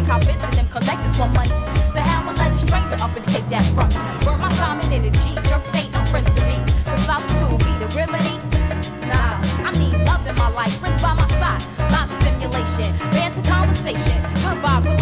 think how fits in them collectors want money. So how I'ma let a stranger up and take that from me? Burn my time and energy, jerks ain't no friends to me. Cause solitude be the remedy. Nah, I need love in my life, friends by my side. Live stimulation, banter conversation.